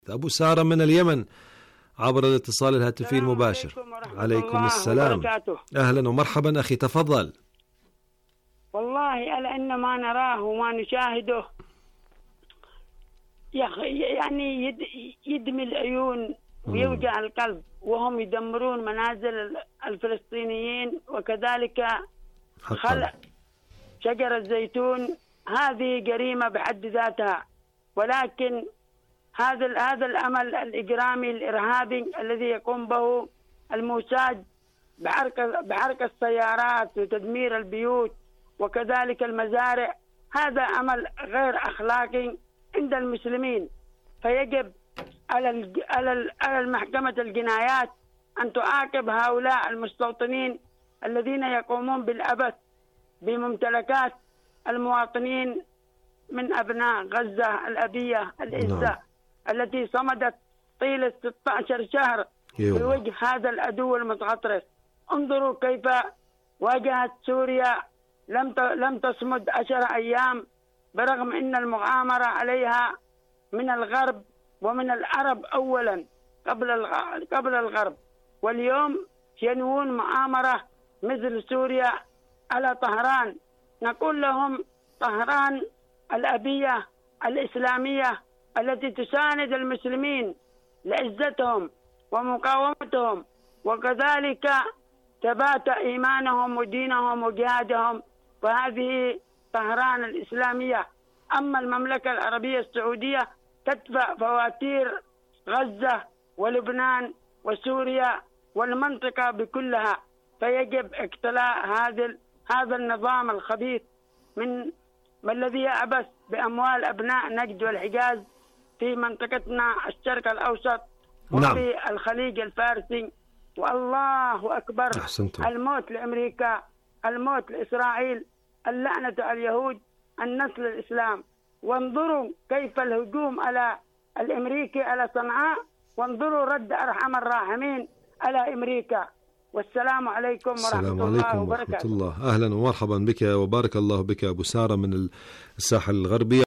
أبو سارة من اليمن عبر الاتصال الهاتفي المباشر. عليكم السلام وبركاته. أهلا ومرحبا أخي، تفضل. والله ألا إن ما نراه وما نشاهده يعني يدمي العيون ويوجع القلب، وهم يدمرون منازل الفلسطينيين وكذلك خلع شجر الزيتون. هذه جريمة بحد ذاتها، ولكن هذا العمل الإجرامي الإرهابي الذي يقوم به الموساد بحرق السيارات وتدمير البيوت وكذلك المزارع، هذا عمل غير أخلاقي عند المسلمين. فيجب على المحكمة الجنايات أن تعاقب هؤلاء المستوطنين الذين يقومون بالعبث بممتلكات المواطنين من أبناء غزة الأبية العزة التي صمدت طيلة 16 شهر في وجه هذا العدو المتغطرس. انظروا كيف واجهت سوريا، لم تصمد 10 أيام برغم أن المؤامرة عليها من الغرب ومن العرب أولا قبل الغرب، واليوم ينوون مؤامرة مثل سوريا على طهران. نقول لهم طهران الأبية الإسلامية التي تساند المسلمين لعزتهم ومقاومتهم وكذلك ثبات إيمانهم ودينهم وجهادهم، وهذه طهران الإسلامية. أما المملكة العربية السعودية تدفع فواتير غزة ولبنان وسوريا والمنطقة بكلها. فيجب اقتلاع هذا النظام الخبيث من الذي يعبث بأموال أبناء نجد والحجاز في منطقتنا الشرق الأوسط وفي الخليج الفارسي. والله أكبر. أحسنتم. الموت لأمريكا، الموت لإسرائيل، اللعنة على اليهود، النصر للإسلام. وانظروا كيف الهجوم على الأمريكي على صنعاء، وانظروا رد أرحم الراحمين على أمريكا. والسلام عليكم ورحمة الله وبركاته. أهلا ومرحبا بك وبارك الله بك أبو سارة من الساحل الغربي.